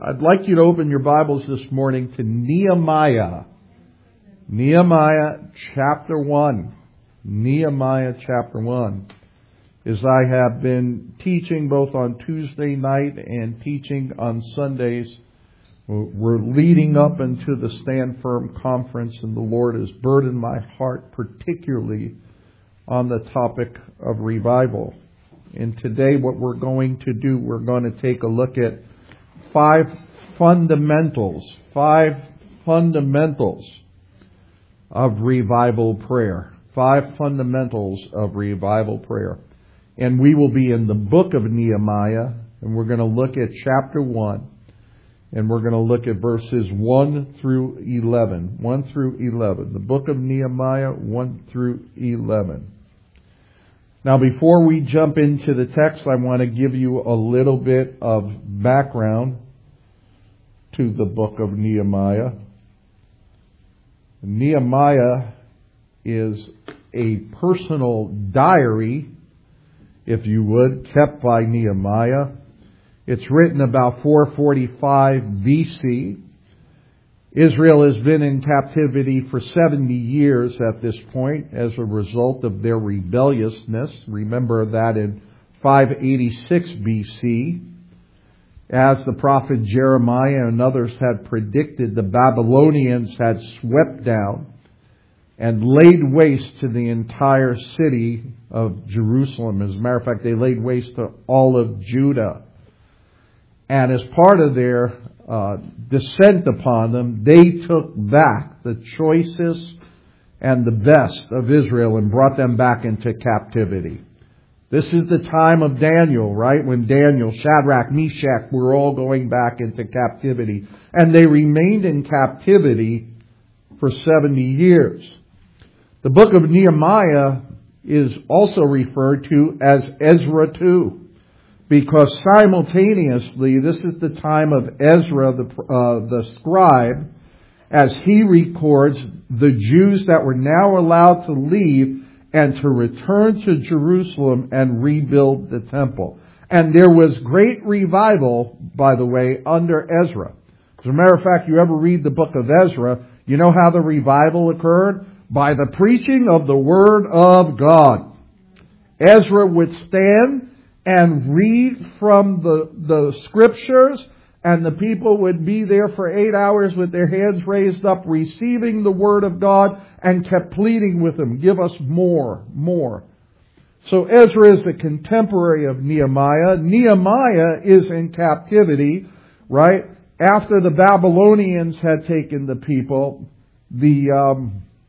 I'd like you to open your Bibles this morning to Nehemiah. Nehemiah chapter 1. Nehemiah chapter 1. As I have been teaching both on Tuesday night and teaching on Sundays, we're leading up into the Stand Firm conference, and the Lord has burdened my heart particularly on the topic of revival. And today what we're going to do, we're going to take a look at five fundamentals of revival prayer. Five fundamentals of revival prayer. And we will be in the book of Nehemiah, and we're going to look at chapter 1, and we're going to look at verses 1 through 11. 1 through 11. The book of Nehemiah, 1 through 11. Now, before we jump into the text, I want to give you a little bit of background to the book of Nehemiah. Nehemiah is a personal diary, if you would, kept by Nehemiah. It's written about 445 BC. Israel has been in captivity for 70 years at this point as a result of their rebelliousness. Remember that in 586 BC, as the prophet Jeremiah and others had predicted, the Babylonians had swept down and laid waste to the entire city of Jerusalem. As a matter of fact, they laid waste to all of Judah. And as part of their descent upon them, they took back the choicest and the best of Israel and brought them back into captivity. This is the time of Daniel, right? When Daniel, Shadrach, Meshach were all going back into captivity. And they remained in captivity for 70 years. The book of Nehemiah is also referred to as Ezra 2. Because simultaneously, this is the time of Ezra, the scribe, as he records the Jews that were now allowed to leave and to return to Jerusalem and rebuild the temple. And there was great revival, by the way, under Ezra. As a matter of fact, you ever read the book of Ezra, you know how the revival occurred? By the preaching of the Word of God. Ezra would stand and read from the scriptures, and the people would be there for 8 hours with their hands raised up, receiving the word of God, and kept pleading with him, give us more. So Ezra is a contemporary of Nehemiah. Nehemiah is in captivity, right? After the Babylonians had taken the people, the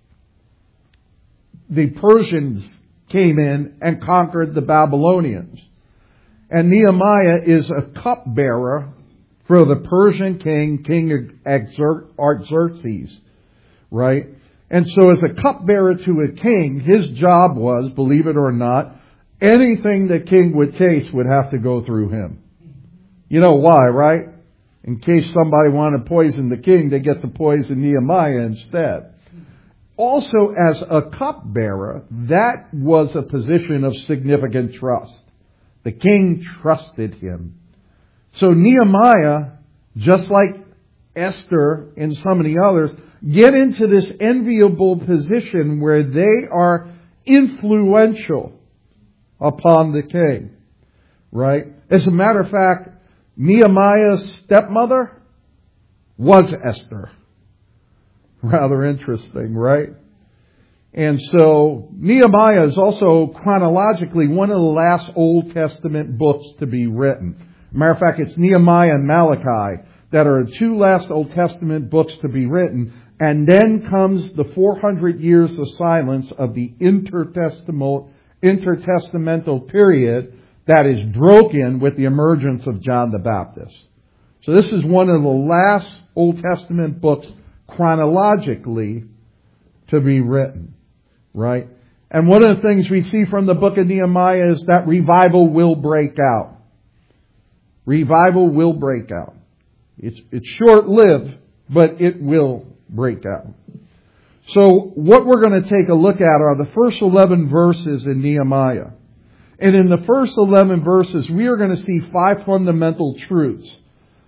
Persians came in and conquered the Babylonians. And Nehemiah is a cupbearer for the Persian king, King Artaxerxes, right? And so as a cupbearer to a king, his job was, believe it or not, anything the king would taste would have to go through him. You know why, right? In case somebody wanted to poison the king, they get to poison Nehemiah instead. Also, as a cupbearer, that was a position of significant trust. The king trusted him. So Nehemiah, just like Esther and some of the others, get into this enviable position where they are influential upon the king. Right? As a matter of fact, Nehemiah's stepmother was Esther. Rather interesting, right? And so Nehemiah is also chronologically one of the last Old Testament books to be written. Matter of fact, it's Nehemiah and Malachi that are the two last Old Testament books to be written. And then comes the 400 years of silence of the intertestamental period that is broken with the emergence of John the Baptist. So this is one of the last Old Testament books chronologically to be written. Right? And one of the things we see from the book of Nehemiah is that revival will break out. Revival will break out. It's short-lived, but it will break out. So what we're going to take a look at are the first 11 verses in Nehemiah. And in the first 11 verses, we are going to see 5 fundamental truths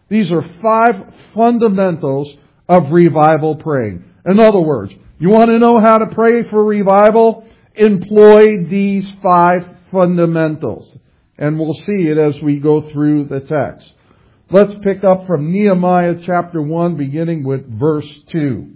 These are 5 fundamentals of revival praying. In other words, you want to know how to pray for revival? Employ these 5 fundamentals. And we'll see it as we go through the text. Let's pick up from Nehemiah chapter 1, beginning with verse 2.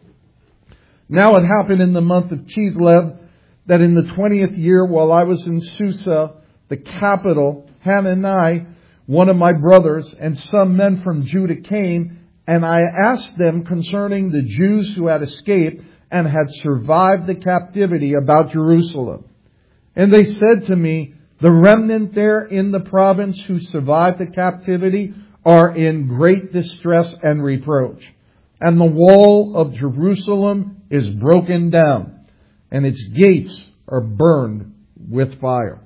Now it happened in the month of Chislev that in the 20th year, while I was in Susa, the capital, Hanani, one of my brothers, and some men from Judah came, and I asked them concerning the Jews who had escaped and had survived the captivity about Jerusalem. And they said to me, the remnant there in the province who survived the captivity are in great distress and reproach. And the wall of Jerusalem is broken down, and its gates are burned with fire.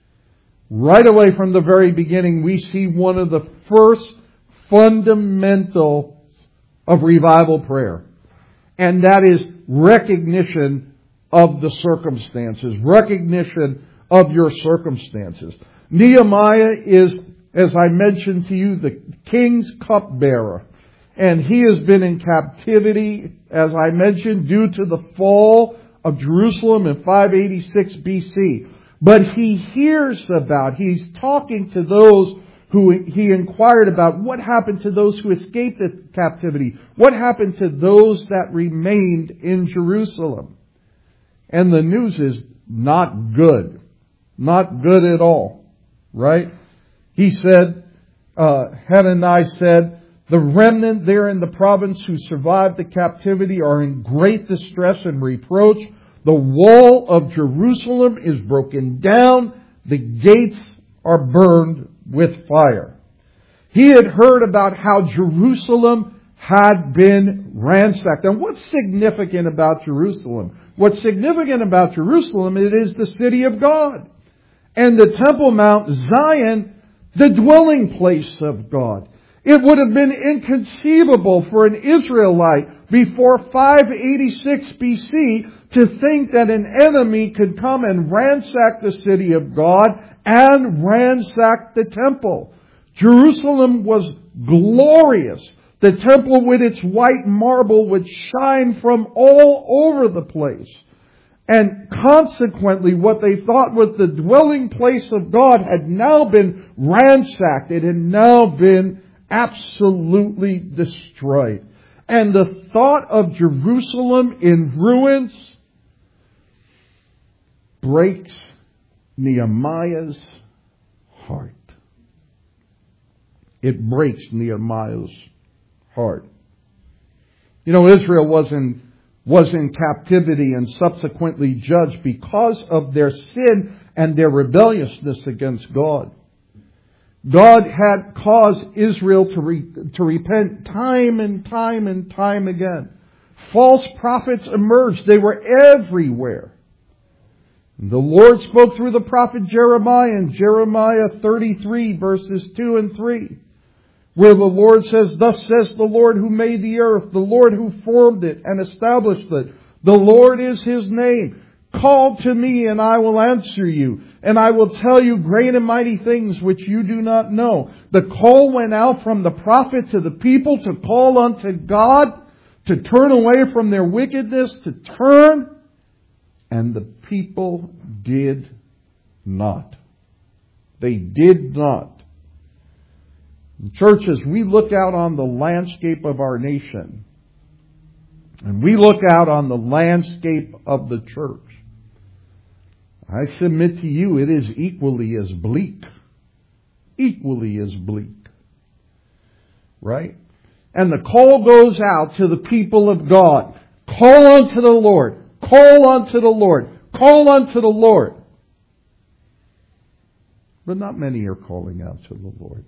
Right away from the very beginning, we see one of the first fundamentals of revival prayer. And that is recognition of the circumstances. Recognition of your circumstances. Nehemiah is, as I mentioned to you, the king's cupbearer. And he has been in captivity, as I mentioned, due to the fall of Jerusalem in 586 BC. But he hears about, he's talking to those who he inquired about, what happened to those who escaped the captivity? What happened to those that remained in Jerusalem? And the news is not good. Not good at all. Right? He said, Hanani said, the remnant there in the province who survived the captivity are in great distress and reproach. The wall of Jerusalem is broken down. The gates are burned with fire. He had heard about how Jerusalem had been ransacked. And what's significant about Jerusalem? What's significant about Jerusalem, it is the city of God. And the Temple Mount, Zion, the dwelling place of God. It would have been inconceivable for an Israelite before 586 BC to think that an enemy could come and ransack the city of God and ransack the temple. Jerusalem was glorious. The temple with its white marble would shine from all over the place. And consequently, what they thought was the dwelling place of God had now been ransacked. It had now been absolutely destroyed. And the thought of Jerusalem in ruins breaks Nehemiah's heart. It breaks Nehemiah's heart. You know, Israel was in captivity and subsequently judged because of their sin and their rebelliousness against God. God had caused Israel to repent time and time and time again. False prophets emerged. They were everywhere. The Lord spoke through the prophet Jeremiah in Jeremiah 33 verses 2 and 3. Where the Lord says, thus says the Lord who made the earth, the Lord who formed it and established it. The Lord is His name. Call to me and I will answer you. And I will tell you great and mighty things which you do not know. The call went out from the prophet to the people to call unto God, to turn away from their wickedness, to turn. And the people did not. They did not. Church, as we look out on the landscape of our nation, and we look out on the landscape of the church, I submit to you it is equally as bleak. Equally as bleak. Right? And the call goes out to the people of God. Call unto the Lord. Call unto the Lord. Call unto the Lord. But not many are calling out to the Lord.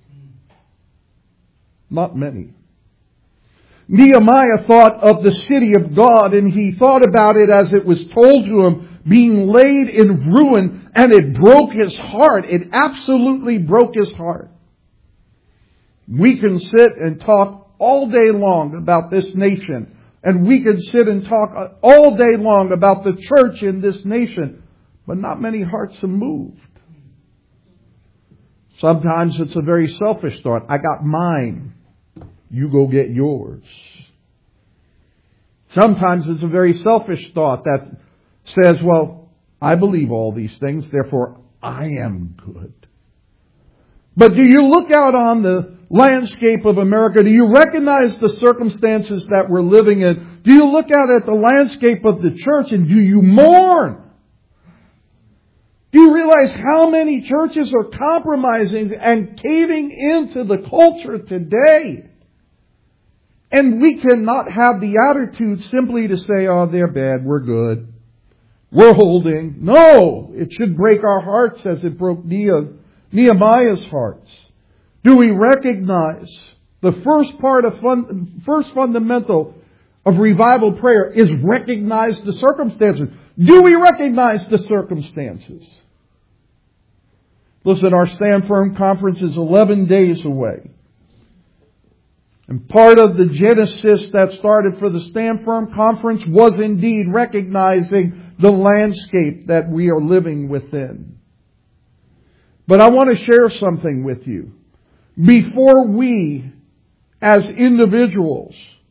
Not many. Nehemiah thought of the city of God, and he thought about it as it was told to him, being laid in ruin, and it broke his heart. It absolutely broke his heart. We can sit and talk all day long about this nation, and we can sit and talk all day long about the church in this nation, but not many hearts are moved. Sometimes it's a very selfish thought. I got mine. You go get yours. Sometimes it's a very selfish thought that says, well, I believe all these things, therefore I am good. But do you look out on the landscape of America? Do you recognize the circumstances that we're living in? Do you look out at the landscape of the church and do you mourn? Do you realize how many churches are compromising and caving into the culture today? And we cannot have the attitude simply to say, oh, they're bad, we're good, we're holding. No, it should break our hearts as it broke Nehemiah's hearts. Do we recognize the first fundamental of revival prayer is recognize the circumstances? Do we recognize the circumstances? Listen, our Stand Firm conference is 11 days away. And part of the genesis that started for the Stand Firm conference was indeed recognizing the landscape that we are living within. But I want to share something with you. Before we as individuals,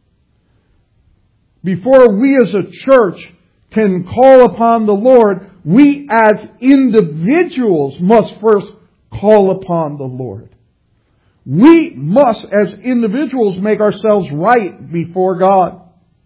before we as a church can call upon the Lord, we as individuals must first call upon the Lord. We must, as individuals, make ourselves right before God.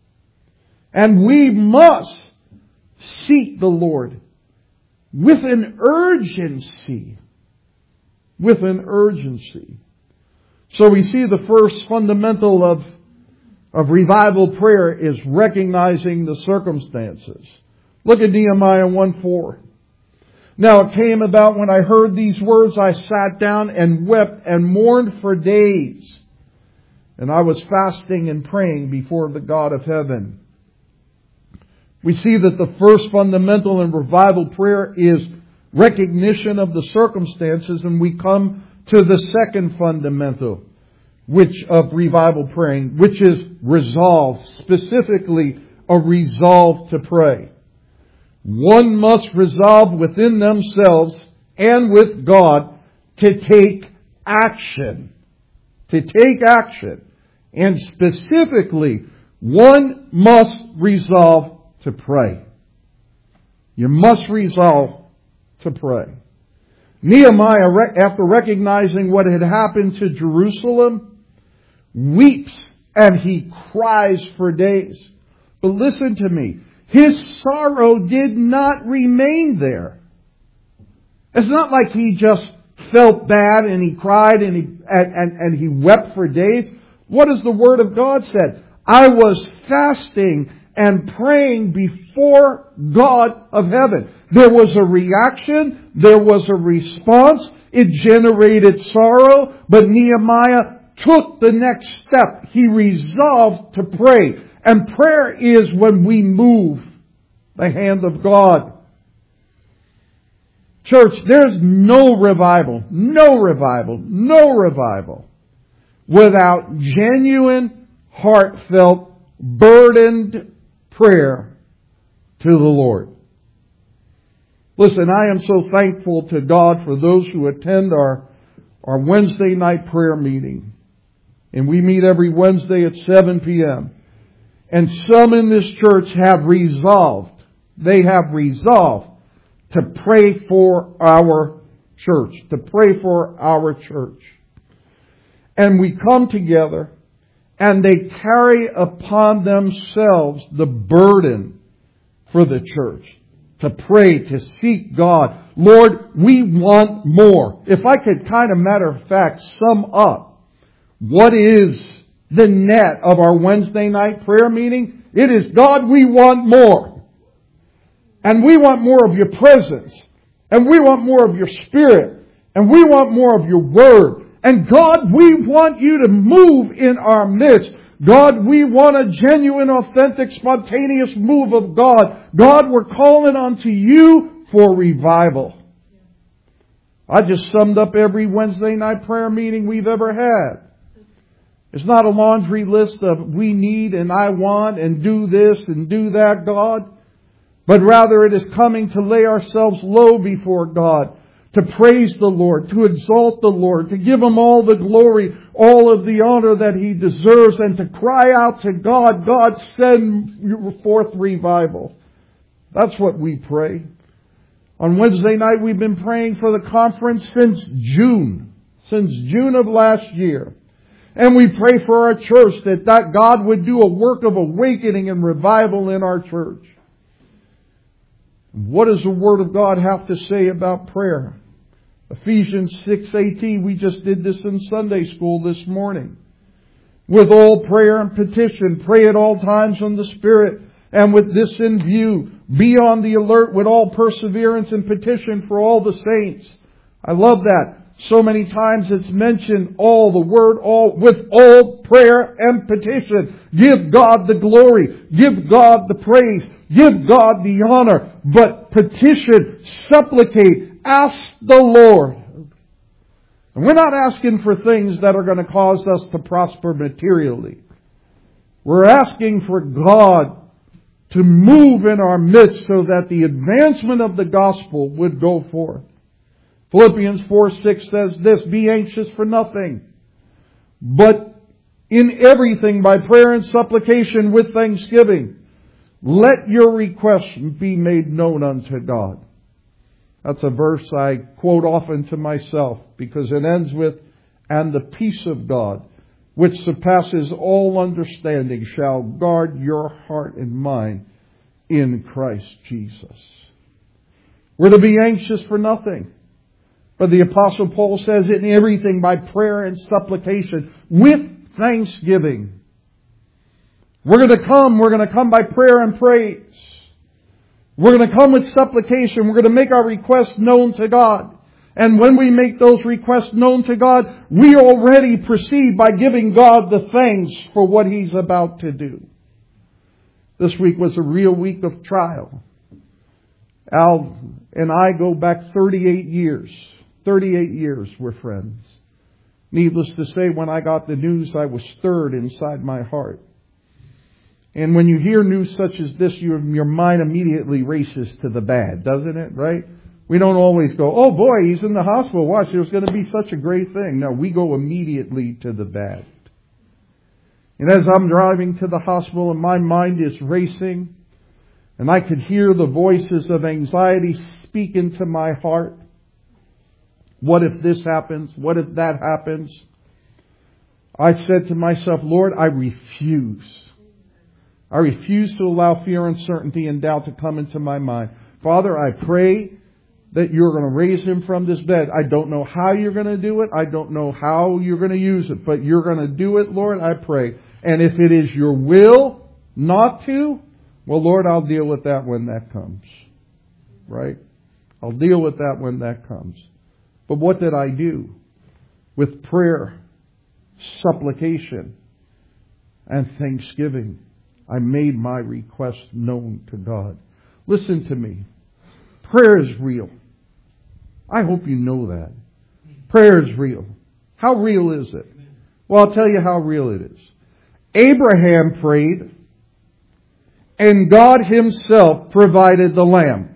And we must seek the Lord with an urgency. With an urgency. So we see the first fundamental of revival prayer is recognizing the circumstances. Look at Nehemiah 1:4. Now it came about when I heard these words, I sat down and wept and mourned for days. And I was fasting and praying before the God of heaven. We see that the first fundamental in revival prayer is recognition of the circumstances, and we come to the second fundamental of revival praying, which is resolve, specifically a resolve to pray. One must resolve within themselves and with God to take action. To take action. And specifically, one must resolve to pray. You must resolve to pray. Nehemiah, after recognizing what had happened to Jerusalem, weeps and he cries for days. But listen to me. His sorrow did not remain there. It's not like he just felt bad and he cried and he wept for days. What does the Word of God say? I was fasting and praying before God of heaven. There was a reaction. There was a response. It generated sorrow. But Nehemiah took the next step. He resolved to pray. And prayer is when we move the hand of God. Church, there's no revival without genuine, heartfelt, burdened prayer to the Lord. Listen, I am so thankful to God for those who attend our Wednesday night prayer meeting. And we meet every Wednesday at 7 p.m. And some in this church have resolved to pray for our church, And we come together and they carry upon themselves the burden for the church. To pray, to seek God. Lord, we want more. If I could kind of matter of fact sum up what is the net of our Wednesday night prayer meeting, it is, God, we want more. And we want more of your presence. And we want more of your Spirit. And we want more of your Word. And God, we want you to move in our midst. God, we want a genuine, authentic, spontaneous move of God. God, we're calling unto you for revival. I just summed up every Wednesday night prayer meeting we've ever had. It's not a laundry list of we need and I want and do this and do that, God. But rather it is coming to lay ourselves low before God. to praise the Lord, to exalt the Lord, to give Him all the glory, all of the honor that He deserves, and to cry out to God, God, send forth revival. That's what we pray. On Wednesday night, we've been praying for the conference since June of last year. And we pray for our church that God would do a work of awakening and revival in our church. What does the Word of God have to say about prayer? Ephesians 6:18, we just did this in Sunday school this morning. With all prayer and petition, pray at all times in the Spirit, and with this in view, be on the alert with all perseverance and petition for all the saints. I love that. So many times it's mentioned all, the word all, with all prayer and petition. Give God the glory. Give God the praise. Give God the honor. But petition, supplicate, ask the Lord. And we're not asking for things that are going to cause us to prosper materially. We're asking for God to move in our midst so that the advancement of the gospel would go forth. Philippians 4:6 says this, be anxious for nothing, but in everything by prayer and supplication with thanksgiving, let your requests be made known unto God. That's a verse I quote often to myself because it ends with, and the peace of God, which surpasses all understanding, shall guard your heart and mind in Christ Jesus. We're to be anxious for nothing. But the Apostle Paul says in everything by prayer and supplication with thanksgiving. We're going to come by prayer and praise. We're going to come with supplication. We're going to make our requests known to God. And when we make those requests known to God, we already proceed by giving God the thanks for what He's about to do. This week was a real week of trial. Al and I go back 38 years. 38 years we're friends. Needless to say, when I got the news, I was stirred inside my heart. And when you hear news such as this, your mind immediately races to the bad, doesn't it? Right? We don't always go, oh boy, he's in the hospital. Watch, there's going to be such a great thing. No, we go immediately to the bad. And as I'm driving to the hospital and my mind is racing, and I could hear the voices of anxiety speak into my heart. What if this happens? What if that happens? I said to myself, Lord, I refuse. I refuse to allow fear, uncertainty, and doubt to come into my mind. Father, I pray that you're going to raise him from this bed. I don't know how you're going to do it. I don't know how you're going to use it, but you're going to do it, Lord, I pray. And if it is your will not to, well, Lord, I'll deal with that when that comes. Right? I'll deal with that when that comes. But what did I do? With prayer, supplication, and thanksgiving, I made my request known to God. Listen to me. Prayer is real. I hope you know that. Prayer is real. How real is it? Well, I'll tell you how real it is. Abraham prayed, and God Himself provided the lamb.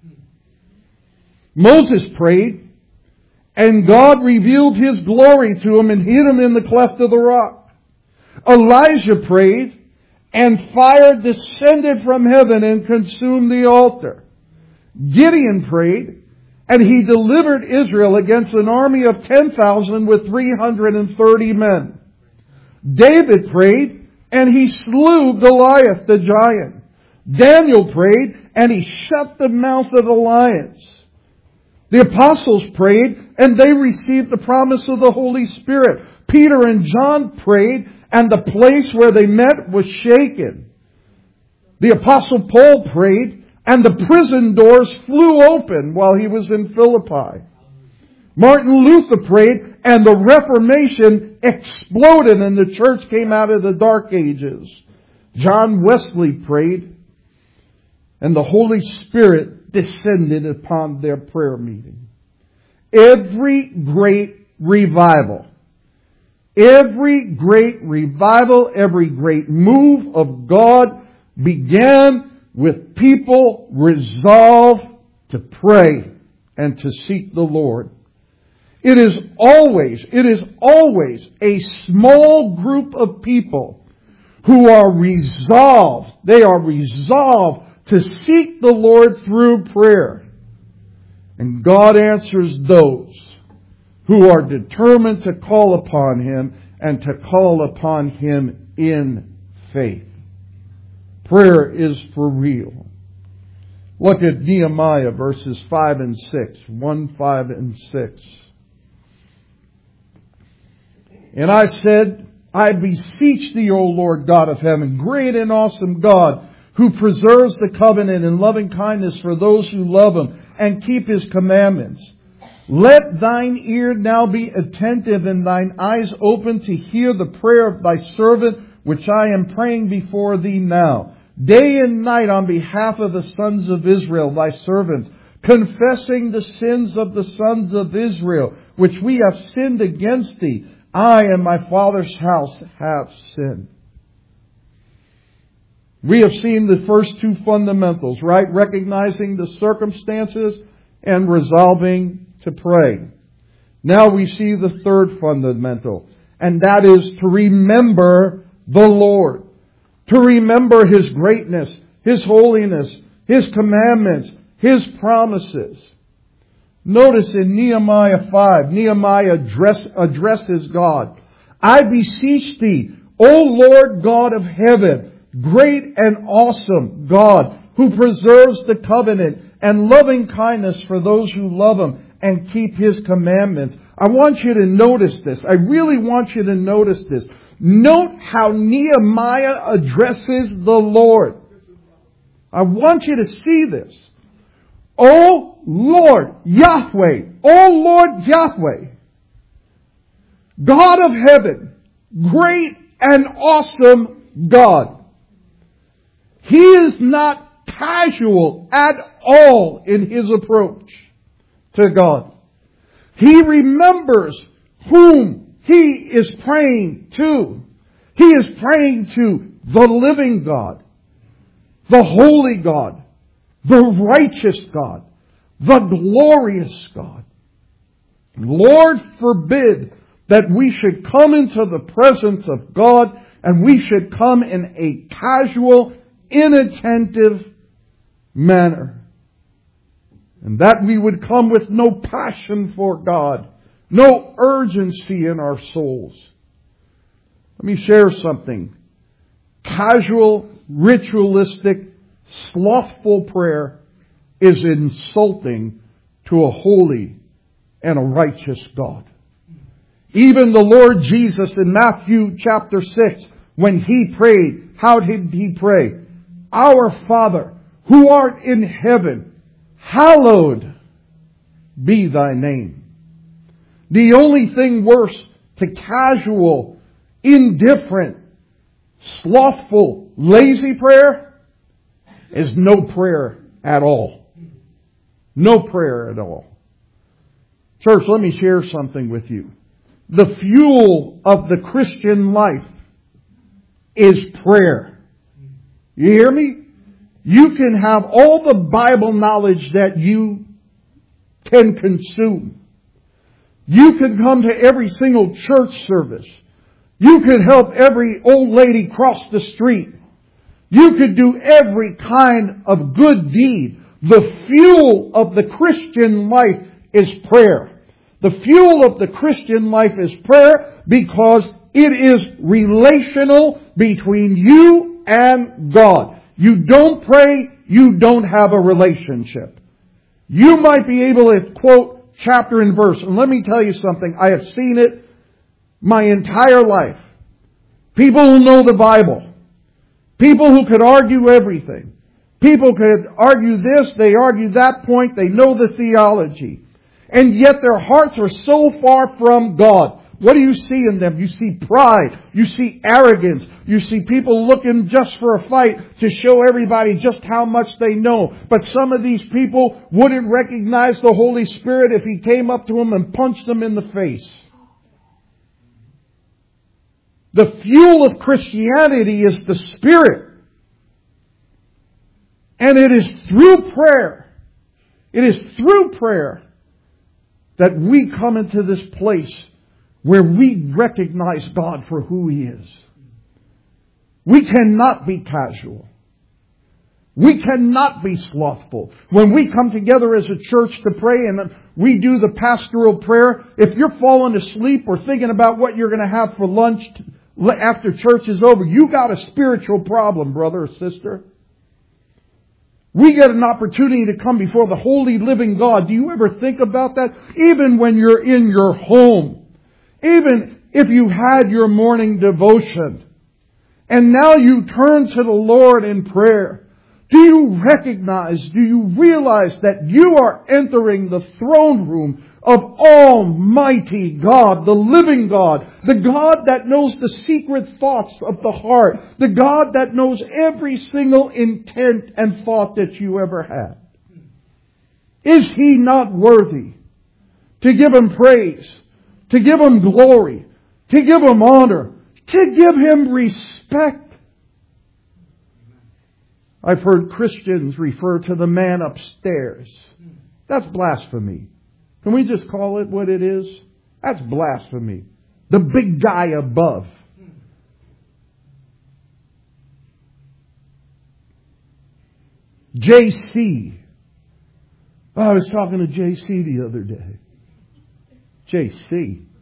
Moses prayed, and God revealed His glory to him and hid him in the cleft of the rock. Elijah prayed, and fire descended from heaven and consumed the altar. Gideon prayed, and he delivered Israel against an army of 10,000 with 330 men. David prayed, and he slew Goliath the giant. Daniel prayed, and he shut the mouth of the lions. The apostles prayed, and they received the promise of the Holy Spirit. Peter and John prayed, and the place where they met was shaken. The apostle Paul prayed, and the prison doors flew open while he was in Philippi. Martin Luther prayed, and the Reformation exploded, and the church came out of the Dark Ages. John Wesley prayed, and the Holy Spirit descended upon their prayer meeting. Every great revival, every great move of God began with people resolved to pray and to seek the Lord. It is always a small group of people who are resolved. They are resolved to seek the Lord through prayer. And God answers those who are determined to call upon Him and to call upon Him in faith. Prayer is for real. Look at Nehemiah verses 5 and 6. 1, 5, and 6. And I said, I beseech Thee, O Lord God of heaven, great and awesome God, who preserves the covenant in loving kindness for those who love Him and keep His commandments. Let Thine ear now be attentive and Thine eyes open to hear the prayer of Thy servant, which I am praying before Thee now, day and night on behalf of the sons of Israel, Thy servants, confessing the sins of the sons of Israel, which we have sinned against Thee. I and my father's house have sinned. We have seen the first two fundamentals, right? Recognizing the circumstances and resolving to pray. Now we see the third fundamental, and that is to remember the Lord. To remember His greatness, His holiness, His commandments, His promises. Notice in Nehemiah 5, Nehemiah addresses God. I beseech Thee, O Lord God of heaven, great and awesome God, who preserves the covenant and loving kindness for those who love Him and keep His commandments. I want you to notice this. I really want you to notice this. Note how Nehemiah addresses the Lord. I want you to see this. O Lord Yahweh, O Lord Yahweh, God of heaven, great and awesome God. He is not casual at all in His approach to God. He remembers whom He is praying to. He is praying to the living God, the holy God, the righteous God, the glorious God. Lord forbid that we should come into the presence of God and we should come in a casual, inattentive manner. And that we would come with no passion for God, no urgency in our souls. Let me share something. Casual, ritualistic, slothful prayer is insulting to a holy and a righteous God. Even the Lord Jesus in Matthew chapter 6, when He prayed, how did He pray? Our Father, who art in heaven, hallowed be Thy name. The only thing worse to casual, indifferent, slothful, lazy prayer is no prayer at all. No prayer at all. Church, let me share something with you. The fuel of the Christian life is prayer. You hear me? You can have all the Bible knowledge that you can consume. You can come to every single church service. You could help every old lady cross the street. You could do every kind of good deed. The fuel of the Christian life is prayer. The fuel of the Christian life is prayer because it is relational between you and God. You don't pray, you don't have a relationship. You might be able to quote chapter and verse. And let me tell you something. I have seen it my entire life. People who know the Bible. People who could argue everything. People could argue this, they argue that point, they know the theology. And yet their hearts are so far from God. What do you see in them? You see pride. You see arrogance. You see people looking just for a fight to show everybody just how much they know. But some of these people wouldn't recognize the Holy Spirit if He came up to them and punched them in the face. The fuel of Christianity is the Spirit. And it is through prayer. It is through prayer that we come into this place where we recognize God for who He is. We cannot be casual. We cannot be slothful. When we come together as a church to pray and we do the pastoral prayer, if you're falling asleep or thinking about what you're going to have for lunch after church is over, you got a spiritual problem, brother or sister. We get an opportunity to come before the holy living God. Do you ever think about that? Even when you're in your home, even if you had your morning devotion, and now you turn to the Lord in prayer, do you realize that you are entering the throne room of Almighty God, the living God, the God that knows the secret thoughts of the heart, the God that knows every single intent and thought that you ever had? Is He not worthy to give Him praise, to give Him glory, to give Him honor, to give Him respect? I've heard Christians refer to the man upstairs. That's blasphemy. Can we just call it what it is? That's blasphemy. The big guy above. JC. Oh, I was talking to JC the other day. JC.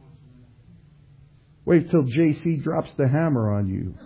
Wait till JC drops the hammer on you.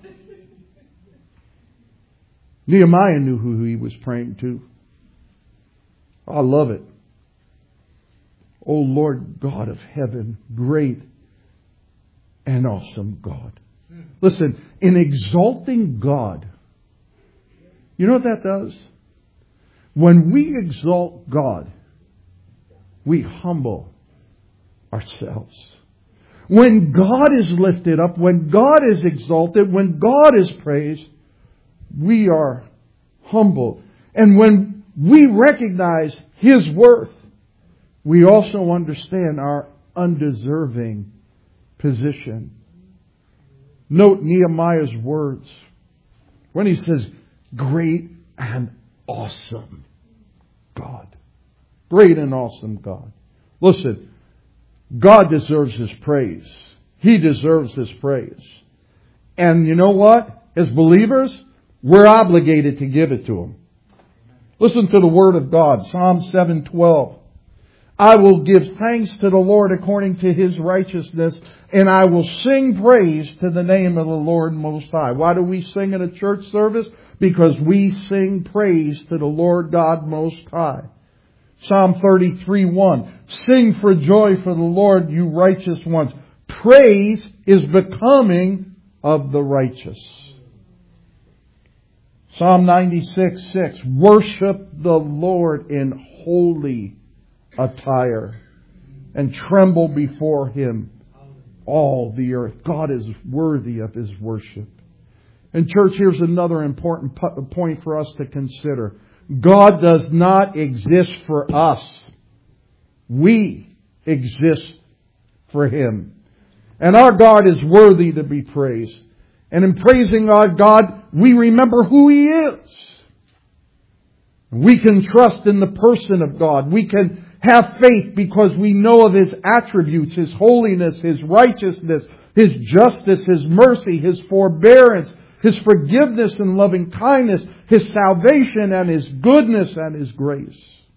Nehemiah knew who he was praying to. I love it. O Lord God of heaven, great and awesome God. Listen, in exalting God, you know what that does? When we exalt God, we humble ourselves. When God is lifted up, when God is exalted, when God is praised, we are humble. And when we recognize His worth, we also understand our undeserving position. Note Nehemiah's words when he says, great and awesome God. Great and awesome God. Listen, God deserves His praise. He deserves His praise. And you know what? As believers, we're obligated to give it to Him. Listen to the Word of God. Psalm 7:12. I will give thanks to the Lord according to His righteousness, and I will sing praise to the name of the Lord Most High. Why do we sing in a church service? Because we sing praise to the Lord God Most High. Psalm 33:1. Sing for joy for the Lord, you righteous ones. Praise is becoming of the righteous. Psalm 96:6. Worship the Lord in holy attire and tremble before Him, all the earth. God is worthy of His worship. And church, here's another important point for us to consider. God does not exist for us. We exist for Him. And our God is worthy to be praised. And in praising our God, we remember who He is. We can trust in the person of God. We can have faith because we know of His attributes, His holiness, His righteousness, His justice, His mercy, His forbearance, His forgiveness and loving kindness, His salvation and His goodness and His grace.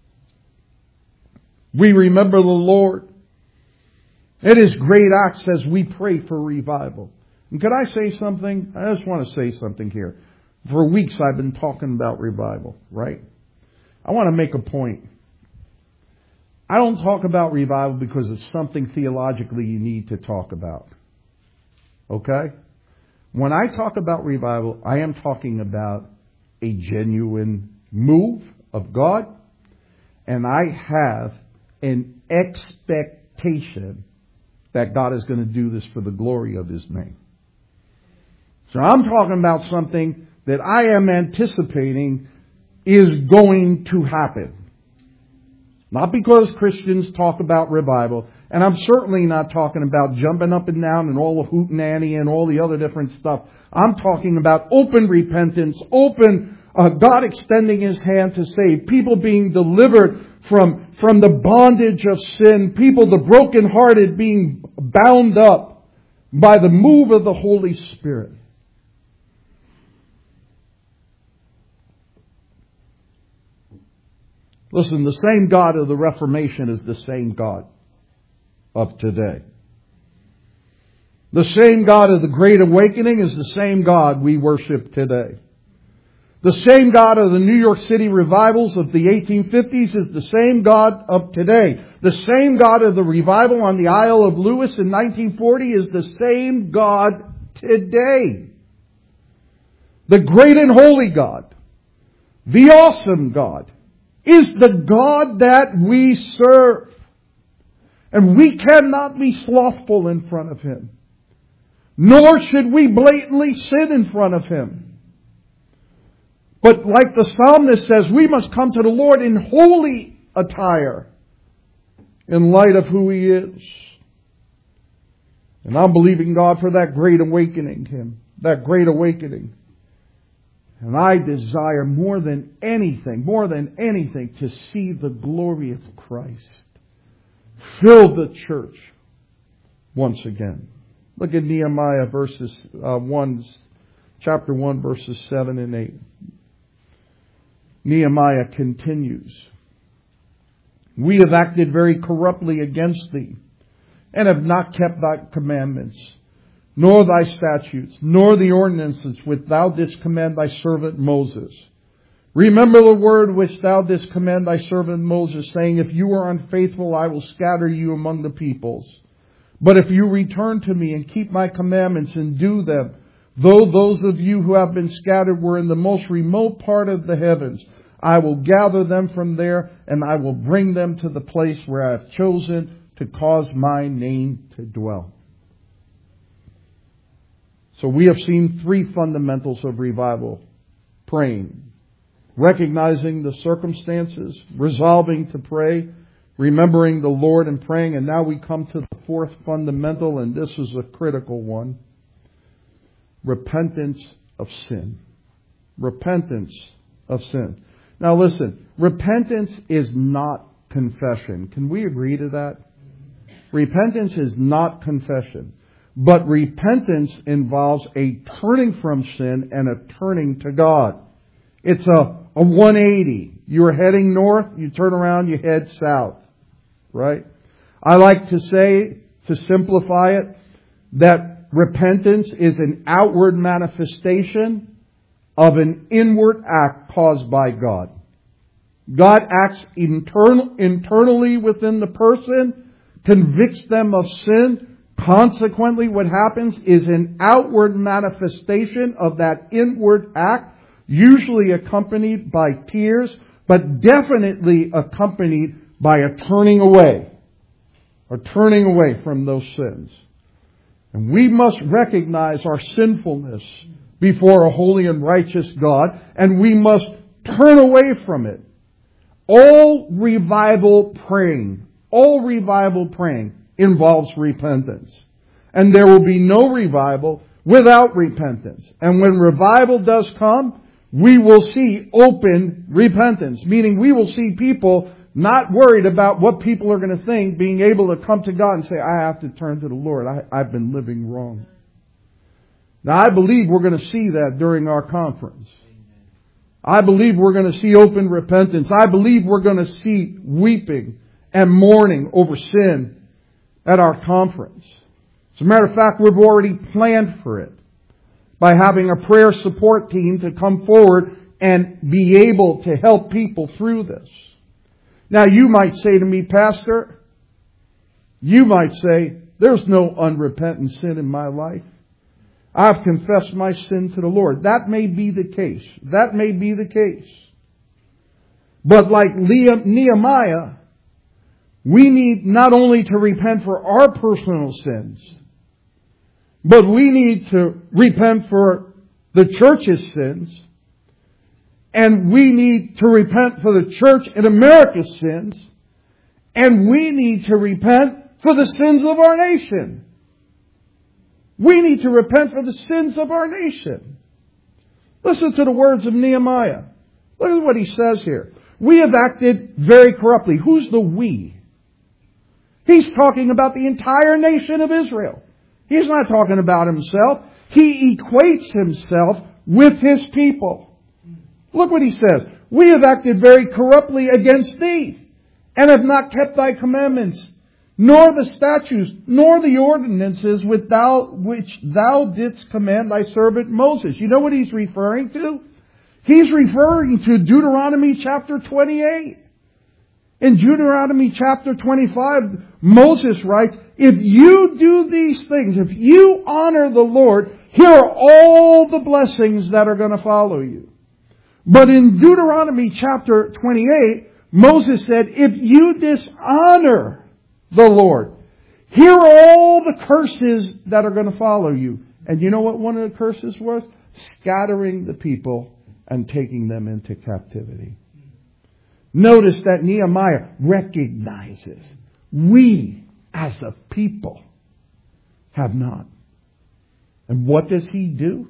We remember the Lord. It is great acts as we pray for revival. And could I say something? I just want to say something here. For weeks I've been talking about revival, right? I want to make a point. I don't talk about revival because it's something theologically you need to talk about. Okay? When I talk about revival, I am talking about a genuine move of God, and I have an expectation that God is going to do this for the glory of His name. So I'm talking about something that I am anticipating is going to happen. Not because Christians talk about revival, and I'm certainly not talking about jumping up and down and all the hootenanny and all the other different stuff. I'm talking about open repentance, open God extending His hand to save, people being delivered from the bondage of sin, people, the brokenhearted, being bound up by the move of the Holy Spirit. Listen, the same God of the Reformation is the same God of today. The same God of the Great Awakening is the same God we worship today. The same God of the New York City revivals of the 1850s is the same God of today. The same God of the revival on the Isle of Lewis in 1940 is the same God today. The great and holy God, the awesome God, is the God that we serve. And we cannot be slothful in front of Him. Nor should we blatantly sin in front of Him. But like the psalmist says, we must come to the Lord in holy attire in light of who He is. And I'm believing God for that great awakening, that great awakening. And I desire more than anything, to see the glory of Christ fill the church once again. Look at Nehemiah chapter 1, verses 7 and 8. Nehemiah continues. We have acted very corruptly against thee, and have not kept thy commandments, nor thy statutes, nor the ordinances which thou didst command thy servant Moses. Remember the word which thou didst command thy servant Moses, saying, if you are unfaithful, I will scatter you among the peoples. But if you return to me and keep my commandments and do them, though those of you who have been scattered were in the most remote part of the heavens, I will gather them from there, and I will bring them to the place where I have chosen to cause my name to dwell. So we have seen three fundamentals of revival. Praying, recognizing the circumstances, resolving to pray, remembering the Lord and praying. And now we come to the fourth fundamental, and this is a critical one. Repentance of sin. Repentance of sin. Now listen, repentance is not confession. Can we agree to that? Repentance is not confession. But repentance involves a turning from sin and a turning to God. It's a 180. You're heading north, you turn around, you head south. Right? I like to say, to simplify it, that repentance is an outward manifestation of an inward act caused by God. God acts internally within the person, convicts them of sin. Consequently, what happens is an outward manifestation of that inward act, usually accompanied by tears, but definitely accompanied by a turning away from those sins. And we must recognize our sinfulness before a holy and righteous God, and we must turn away from it. All revival praying involves repentance. And there will be no revival without repentance. And when revival does come, we will see open repentance. Meaning we will see people not worried about what people are going to think, being able to come to God and say, I have to turn to the Lord. I've been living wrong. Now I believe we're going to see that during our conference. I believe we're going to see open repentance. I believe we're going to see weeping and mourning over sin at our conference. As a matter of fact, we've already planned for it by having a prayer support team to come forward and be able to help people through this. Now you might say to me, Pastor, there's no unrepentant sin in my life. I've confessed my sin to the Lord. That may be the case. But like Nehemiah, we need not only to repent for our personal sins, but we need to repent for the church's sins. And we need to repent for the church in America's sins. And we need to repent for the sins of our nation. We need to repent for the sins of our nation. Listen to the words of Nehemiah. Look at what he says here. We have acted very corruptly. Who's the we? He's talking about the entire nation of Israel. He's not talking about himself. He equates himself with his people. Look what he says. We have acted very corruptly against thee, and have not kept thy commandments, nor the statutes, nor the ordinances which thou didst command thy servant Moses. You know what he's referring to? He's referring to Deuteronomy chapter 28. In Deuteronomy chapter 25, Moses writes, if you do these things, if you honor the Lord, here are all the blessings that are going to follow you. But in Deuteronomy chapter 28, Moses said, if you dishonor the Lord, here are all the curses that are going to follow you. And you know what one of the curses was? Scattering the people and taking them into captivity. Notice that Nehemiah recognizes we as a people have not. And what does he do?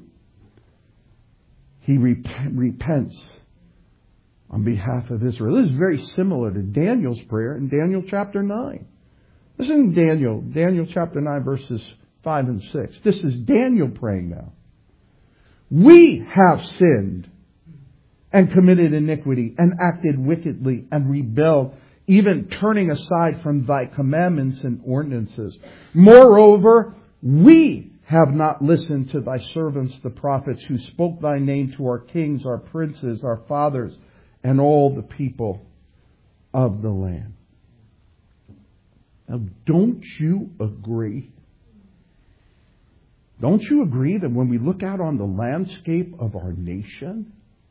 He repents on behalf of Israel. This is very similar to Daniel's prayer in Daniel chapter 9. Listen to Daniel chapter 9 verses 5 and 6. This is Daniel praying now. We have sinned and committed iniquity and acted wickedly and rebelled, even turning aside from thy commandments and ordinances. Moreover, we have not listened to thy servants, the prophets, who spoke thy name to our kings, our princes, our fathers, and all the people of the land. Now, don't you agree? Don't you agree that when we look out on the landscape of our nation,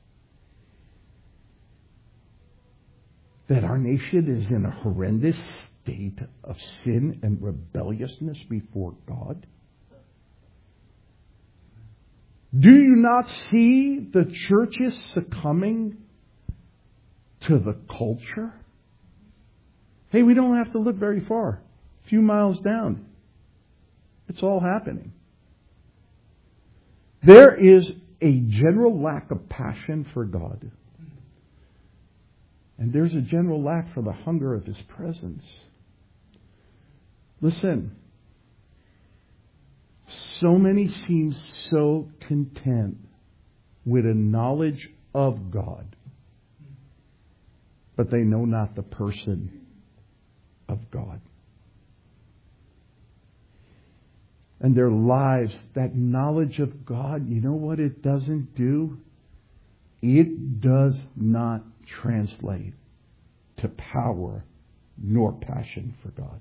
that our nation is in a horrendous state of sin and rebelliousness before God? Do you not see the churches succumbing to the culture? Hey, we don't have to look very far. A few miles down. It's all happening. There is a general lack of passion for God. And there's a general lack for the hunger of His presence. Listen. So many seem so content with a knowledge of God, but they know not the person of God. And their lives, that knowledge of God, you know what it doesn't do? It does not translate to power nor passion for God.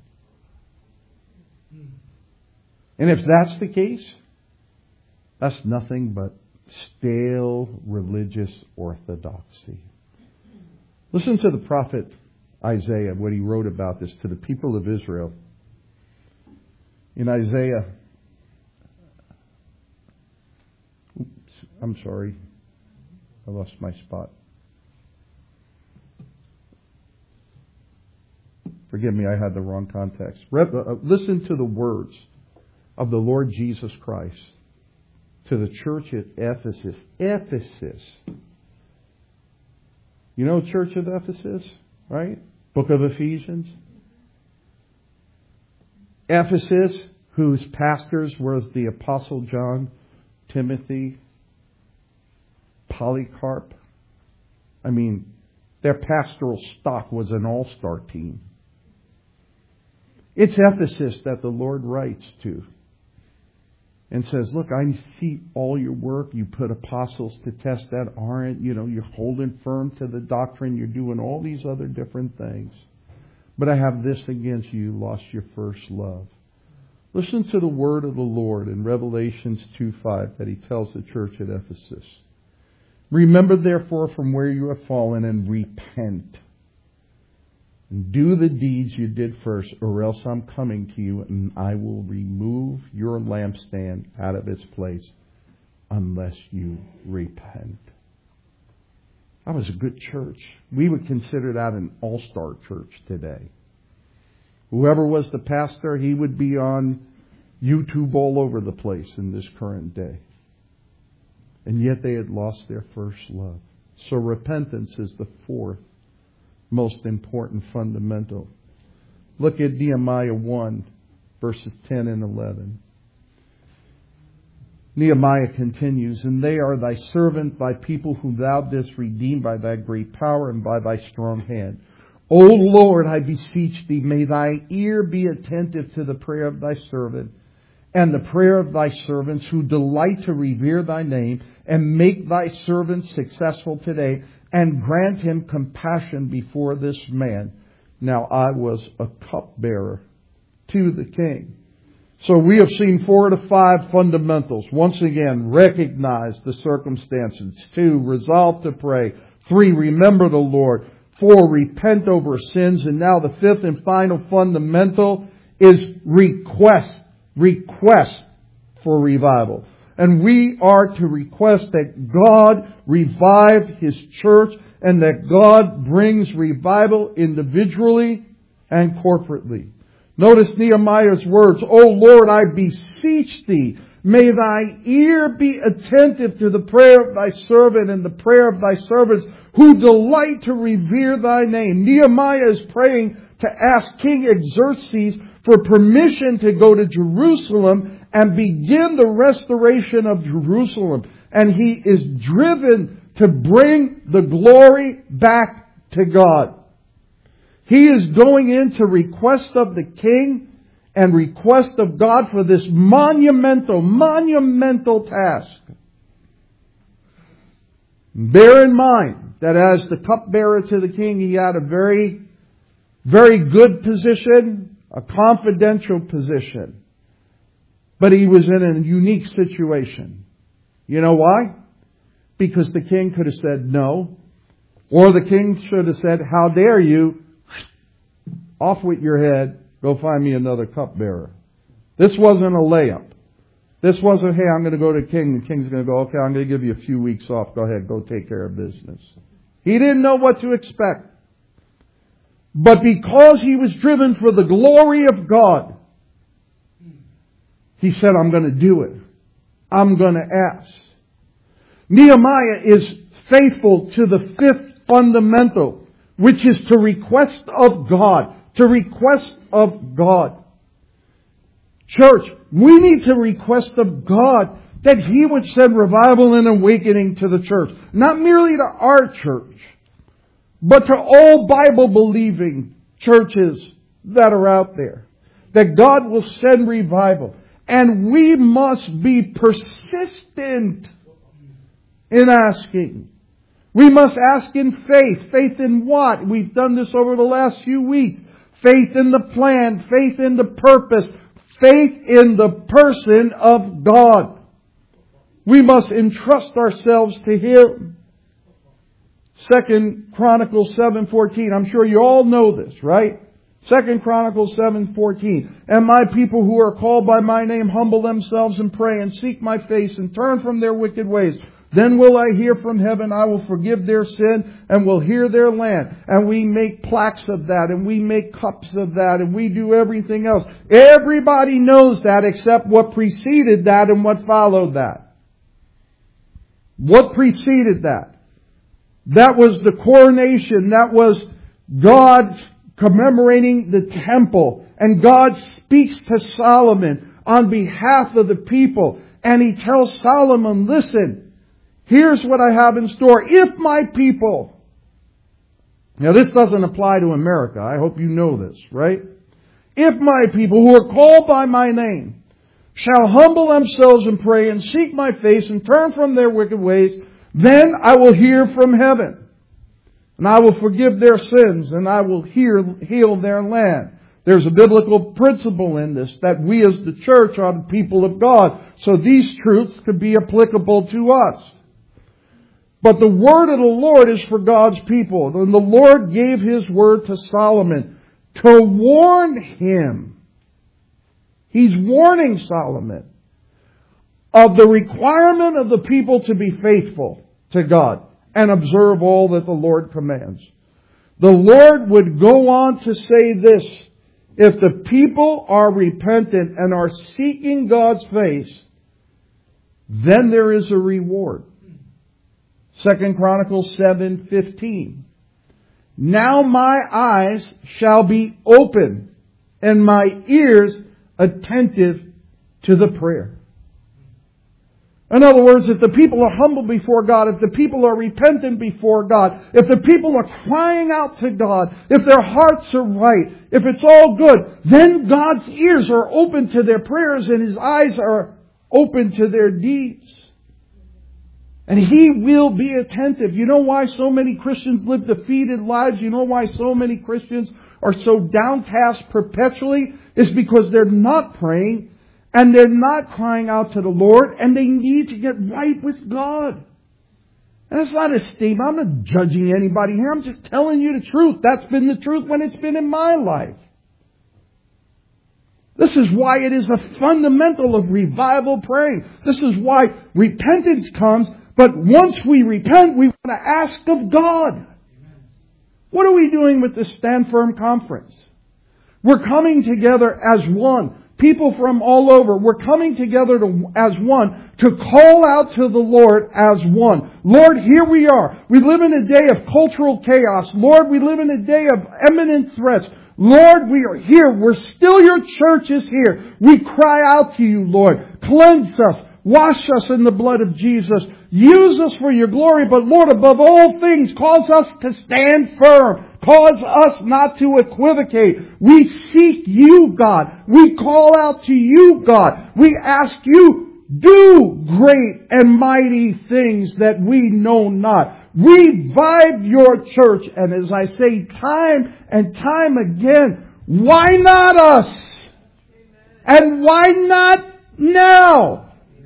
And if that's the case, that's nothing but stale religious orthodoxy. Listen to the prophet Isaiah, what he wrote about this to the people of Israel. In Isaiah, I'm sorry, I lost my spot. Forgive me, I had the wrong context. Listen to the words of the Lord Jesus Christ to the church at Ephesus. Ephesus. You know Church of Ephesus, right? Book of Ephesians. Ephesus, whose pastors were the Apostle John, Timothy, Polycarp. I mean, their pastoral stock was an all-star team. It's Ephesus that the Lord writes to and says, look, I see all your work. You put apostles to test that aren't. You're holding firm to the doctrine. You're doing all these other different things. But I have this against you. You lost your first love. Listen to the word of the Lord in Revelations 2:5 that He tells the church at Ephesus. Remember therefore from where you have fallen and repent. And do the deeds you did first, or else I'm coming to you and I will remove your lampstand out of its place unless you repent. That was a good church. We would consider that an all-star church today. Whoever was the pastor, he would be on YouTube all over the place in this current day. And yet they had lost their first love. So repentance is the fourth most important fundamental. Look at Nehemiah 1, verses 10 and 11. Nehemiah continues, "And they are thy servant, thy people whom thou didst redeem by thy great power and by thy strong hand. O Lord, I beseech thee, may thy ear be attentive to the prayer of thy servant and the prayer of thy servants who delight to revere thy name, and make thy servant successful today, and grant him compassion before this man." Now I was a cupbearer to the king. So we have seen 4 to 5 fundamentals. Once again, recognize the circumstances. 2, resolve to pray. 3, remember the Lord. 4, repent over sins. And now the 5th and final fundamental is request. Request for revival. And we are to request that God revive His church and that God brings revival individually and corporately. Notice Nehemiah's words, "O Lord, I beseech thee, may thy ear be attentive to the prayer of thy servant and the prayer of thy servants who delight to revere thy name." Nehemiah is praying to ask King Xerxes for permission to go to Jerusalem and begin the restoration of Jerusalem. And he is driven to bring the glory back to God. He is going in to request of the king and request of God for this monumental task. Bear in mind that as the cupbearer to the king, he had a very, very good position, a confidential position. But he was in a unique situation. You know why? Because the king could have said no. Or the king should have said, "How dare you? Off with your head. Go find me another cupbearer." This wasn't a layup. This wasn't, "Hey, I'm going to go to the king." The king's going to go, "Okay, I'm going to give you a few weeks off. Go ahead, go take care of business." He didn't know what to expect. But because he was driven for the glory of God, he said, "I'm going to do it. I'm going to ask." Nehemiah is faithful to the 5th fundamental, which is to request of God. To request of God. Church, we need to request of God that He would send revival and awakening to the church. Not merely to our church, but to all Bible-believing churches that are out there. That God will send revival. And we must be persistent in asking. We must ask in faith. Faith in what? We've done this over the last few weeks. Faith in the plan. Faith in the purpose. Faith in the person of God. We must entrust ourselves to Him. 2 Chronicles 7:14. I'm sure you all know this, right? 2 Chronicles 7:14. "And my people who are called by my name humble themselves and pray and seek my face and turn from their wicked ways. Then will I hear from heaven, I will forgive their sin and will hear their land." And we make plaques of that and we make cups of that and we do everything else. Everybody knows that except what preceded that and what followed that. What preceded that? That was the coronation. That was God commemorating the temple. And God speaks to Solomon on behalf of the people. And He tells Solomon, "Listen, here's what I have in store. If my people..." Now this doesn't apply to America. I hope you know this, right? "If my people who are called by my name shall humble themselves and pray and seek my face and turn from their wicked ways, then I will hear from heaven. And I will forgive their sins and I will heal their land." There's a biblical principle in this, that we as the church are the people of God. So these truths could be applicable to us. But the word of the Lord is for God's people. And the Lord gave His word to Solomon to warn him. He's warning Solomon of the requirement of the people to be faithful to God and observe all that the Lord commands. The Lord would go on to say this: if the people are repentant and are seeking God's face, then there is a reward. 2 Chronicles 7:15. Now my eyes shall be open and my ears attentive to the prayer. In other words, if the people are humble before God, if the people are repentant before God, if the people are crying out to God, if their hearts are right, if it's all good, then God's ears are open to their prayers and His eyes are open to their deeds. And He will be attentive. You know why so many Christians live defeated lives? You know why so many Christians are so downcast perpetually? It's because they're not praying and they're not crying out to the Lord, and they need to get right with God. And that's not a statement. I'm not judging anybody here. I'm just telling you the truth. That's been the truth when it's been in my life. This is why it is a fundamental of revival praying. This is why repentance comes. But once we repent, we want to ask of God. What are we doing with the Stand Firm Conference? We're coming together as one. People from all over. We're coming together as one to call out to the Lord as one. Lord, here we are. We live in a day of cultural chaos. Lord, we live in a day of imminent threats. Lord, we are here. We're still your church is here. We cry out to you, Lord. Cleanse us. Wash us in the blood of Jesus. Use us for your glory. But Lord, above all things, cause us to stand firm. Cause us not to equivocate. We seek you, God. We call out to you, God. We ask you, do great and mighty things that we know not. Revive your church. And as I say time and time again, why not us? And why not now?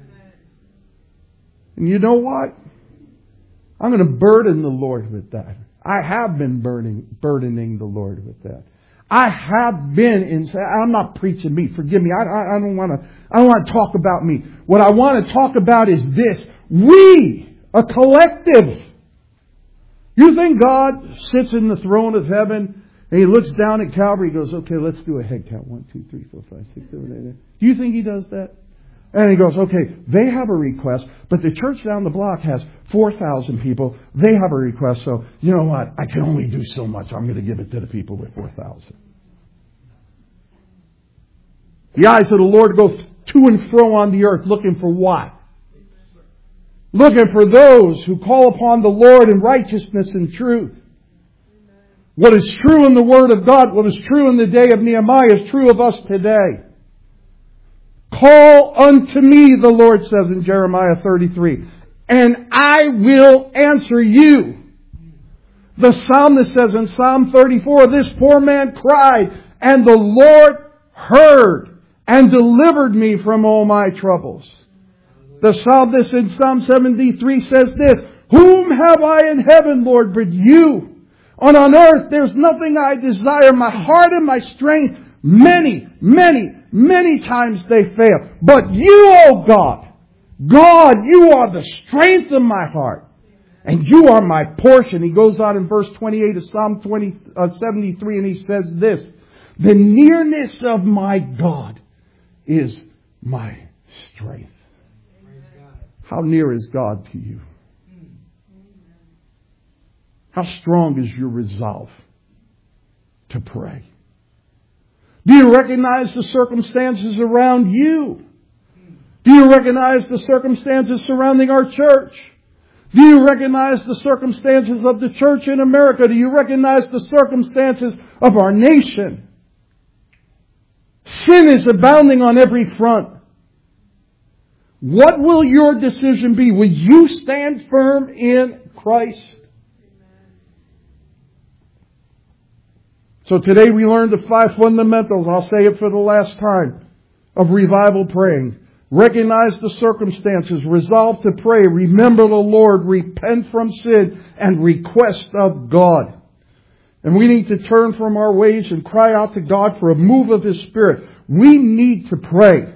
And you know what? I'm going to burden the Lord with that. I have been burdening the Lord with that. I have been I'm not preaching me. Forgive me. I don't want to talk about me. What I want to talk about is this. We, a collective. You think God sits in the throne of heaven and He looks down at Calvary and goes, okay, let's do a head count. 1, 2, 3, 4, 5, 6, 7, 8. Do you think He does that? And He goes, okay, they have a request, but the church down the block has 4,000 people. They have a request, so you know what? I can only do so much. I'm going to give it to the people with 4,000. The eyes of the Lord go to and fro on the earth, looking for what? Looking for those who call upon the Lord in righteousness and truth. What is true in the Word of God, what is true in the day of Nehemiah is true of us today. Call unto me, the Lord says in Jeremiah 33, and I will answer you. The psalmist says in Psalm 34, this poor man cried, and the Lord heard and delivered me from all my troubles. The psalmist in Psalm 73 says this, whom have I in heaven, Lord, but you? And on earth there's nothing I desire, my heart and my strength. Many times they fail. But you, O God, you are the strength of my heart. And you are my portion. He goes on in verse 28 of Psalm 73 and he says this, the nearness of my God is my strength. How near is God to you? How strong is your resolve to pray? Do you recognize the circumstances around you? Do you recognize the circumstances surrounding our church? Do you recognize the circumstances of the church in America? Do you recognize the circumstances of our nation? Sin is abounding on every front. What will your decision be? Will you stand firm in Christ? So today we learned the 5 fundamentals, I'll say it for the last time, of revival praying. Recognize the circumstances, resolve to pray, remember the Lord, repent from sin, and request of God. And we need to turn from our ways and cry out to God for a move of His Spirit. We need to pray.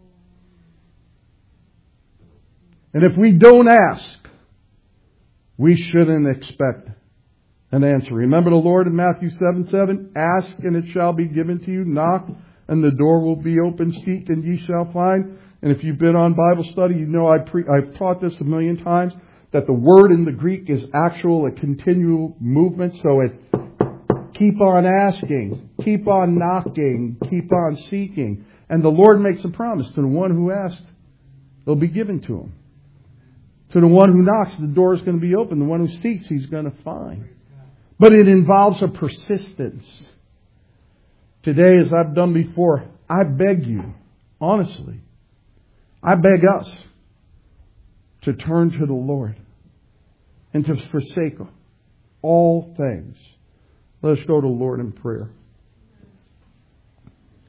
And if we don't ask, we shouldn't expect an answer. Remember the Lord in Matthew 7:7, ask and it shall be given to you, knock and the door will be open, seek and ye shall find. And if you've been on Bible study, you know I've taught this a million times. that the word in the Greek is actual, a continual movement. So it keep on asking, keep on knocking, keep on seeking. And the Lord makes a promise to the one who asks, it'll be given to him. To the one who knocks, the door is going to be open. The one who seeks, he's going to find. But it involves a persistence. Today, as I've done before, I beg you, honestly, I beg us to turn to the Lord and to forsake all things. Let us go to the Lord in prayer.